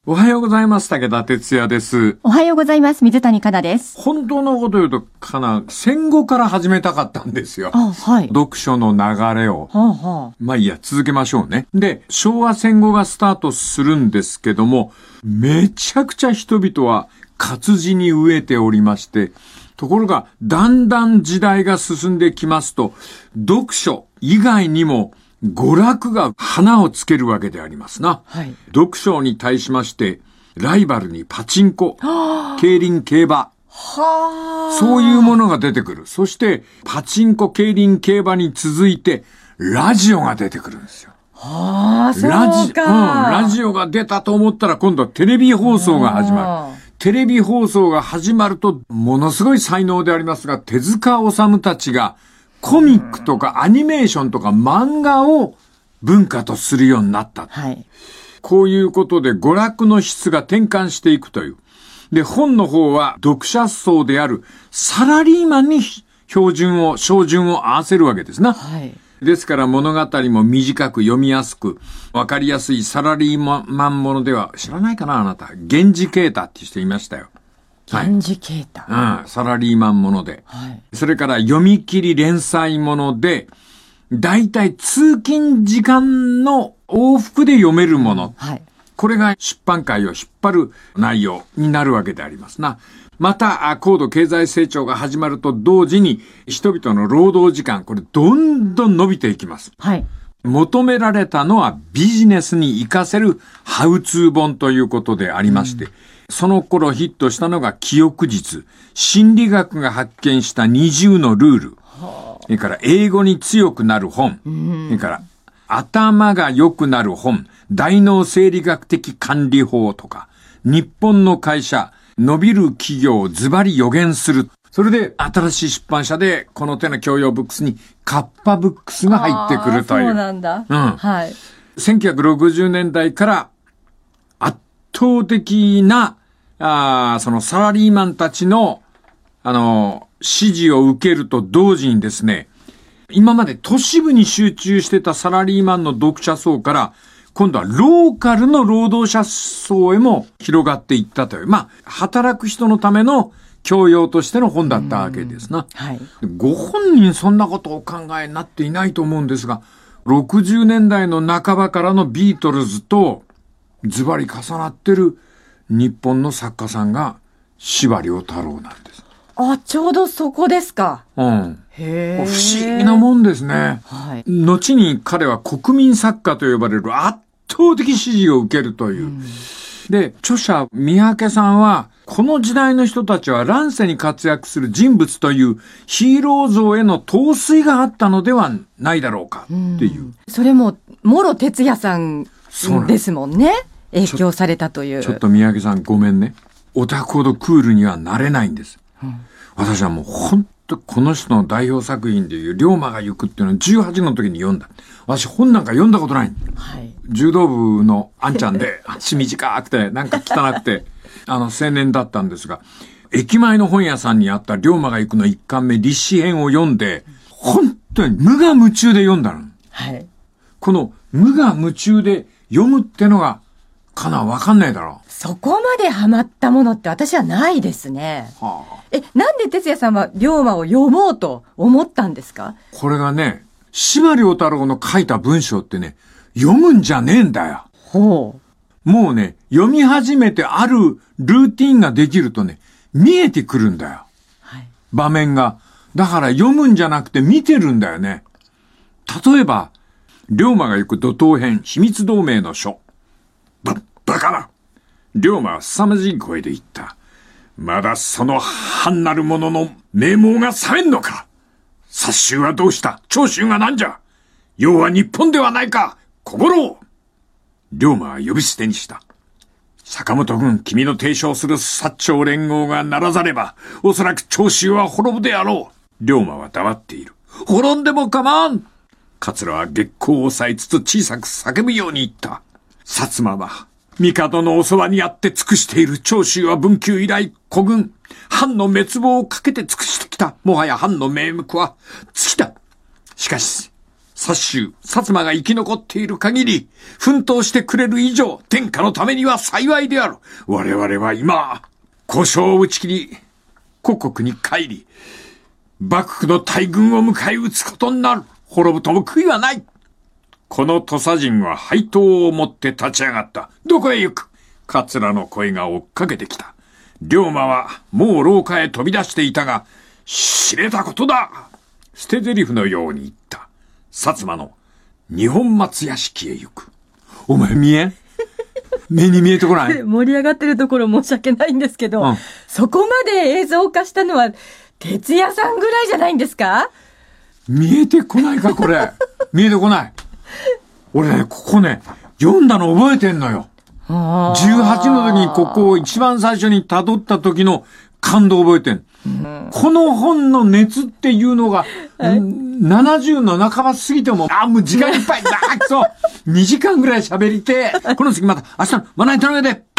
おはようございます。武田哲也です。 おはようございます。水谷香奈です。 本当のこと言うと、戦後から始めたかったんですよ。 はい。 読書の流れを。まあいいや、続けましょうね。で、昭和戦後がスタートするんですけども、めちゃくちゃ人々は活字に飢えておりまして、ところが、だんだん時代が進んできますと、読書以外にも、娯楽が花をつけるわけでありますな。 はい。 読書に対しまして、ライバルにパチンコ、競輪、競馬。そういうものが出てくる。そして、パチンコ、競輪、競馬に続いて、ラジオが出てくるんですよ。 そうか。 ラジオが出たと思ったら、今度はテレビ放送が始まる。テレビ放送が始まると、ものすごい才能でありますが、手塚治虫たちが、コミックとかアニメーションとか漫画を文化とするようになった。 はい。 こういうことで娯楽の質が転換していくという。で、本の方は読者層であるサラリーマンに照準を合わせるわけですな。 はい。 ですから物語も短く読みやすく、わかりやすいサラリーマンものでは、知らないかなあなた。源氏啓太って人いましたよ。 源氏啓太。 サラリーマンもので。 はい。 それから読み切り連載もので、だいたい通勤時間の往復で読めるもの。 はい。 これが出版界を引っ張る内容になるわけでありますな。また、高度経済成長が始まると同時に、人々の労働時間、これどんどん伸びていきます。 はい。 求められたのはビジネスに活かせるハウツー本ということでありまして、その頃ヒットしたのが記憶術、心理学が発見した20のルール、それから英語に強くなる本、それから頭が良くなる本、大脳生理学的管理法とか、日本の会社、伸びる企業をズバリ予言する。それで新しい出版社でこの手の教養ブックスにカッパブックスが入ってくるという。 そうなんだ。はい。 1960年代から圧倒的なそのサラリーマンたちの支持を受けると同時にですね、今まで都市部に集中してたサラリーマンの読者層から今度はローカルの労働者層へも広がっていったという、働く人のための教養としての本だったわけですな。 はい。 ご本人そんなことをお考えになっていないと思うんですが、60年代の半ばからのビートルズとズバリ重なってる日本の作家さんが司馬遼太郎なんです。 ちょうどそこですか。 へえ。 不思議なもんですね。 はい。 後に彼は国民作家と呼ばれる圧倒的支持を受けるという。で、著者三宅さんは、この時代の人たちは乱世に活躍する人物というヒーロー像への陶酔があったのではないだろうかっていう。 それも、諸哲也さんですもんね。影響されたという。 ちょっと三宅さんごめんね。オタクほどクールにはなれないんです。私はもう本当この人の代表作品でいう龍馬が行くっていうのを18の時に読んだ。私本なんか読んだことない。 はい。 柔道部のあんちゃんで足短くてなんか汚くて青年だったんですが、駅前の本屋さんにあった龍馬が行くの一巻目立志編を読んで、本当に無我夢中で読んだの。 はい。この無我夢中で読むってのがわかんないだろう。 そこまでハマったものって私はないですね。なんで哲也さんは龍馬を読もうと思ったんですか？ これがね、司馬遼太郎の書いた文章ってね、読むんじゃねえんだよ。もうね、読み始めてあるルーティンができるとね、見えてくるんだよ。 はい。 場面が。だから読むんじゃなくて見てるんだよね。例えば、龍馬が行く怒涛編、秘密同盟の書。バカな。龍馬は凄まじい声で言った。まだその藩なる者の名門が冷めんのか。薩州はどうした？長州が何じゃ？要は日本ではないか。心を。龍馬は呼び捨てにした。坂本軍、君の提唱する薩長連合がならざれば、おそらく長州は滅ぶであろう。龍馬は黙っている。滅んでも構わん。桂は月光を抑えつつ小さく叫ぶように言った。薩摩は、帝のおそばにあって尽くしている。長州は文久以来、古軍、藩の滅亡をかけて尽くしてきた。もはや藩の名目は尽きた。しかし、 薩州、薩摩が生き残っている限り、奮闘してくれる以上、天下のためには幸いである。我々は今、交渉を打ち切り、故国に帰り、幕府の大軍を迎え撃つことになる。滅ぶとも悔いはない。この土佐人は配当を持って立ち上がった。どこへ行く？桂の声が追っかけてきた。龍馬はもう廊下へ飛び出していたが、知れたことだ。捨て台詞のように言った。薩摩の二本松屋敷へ行く。お前見えん？目に見えてこない？ 盛り上がってるところ申し訳ないんですけど、そこまで映像化したのは哲也さんぐらいじゃないんですか？ 見えてこないかこれ。見えてこない。俺ね、ここね、読んだの覚えてんのよ。18の時にここを一番最初に辿った時の感動を覚えてん。この本の熱っていうのが、70の半ば過ぎても、もう時間いっぱいだくそ !2 時間ぐらい喋りて、この次また明日のまな板の上で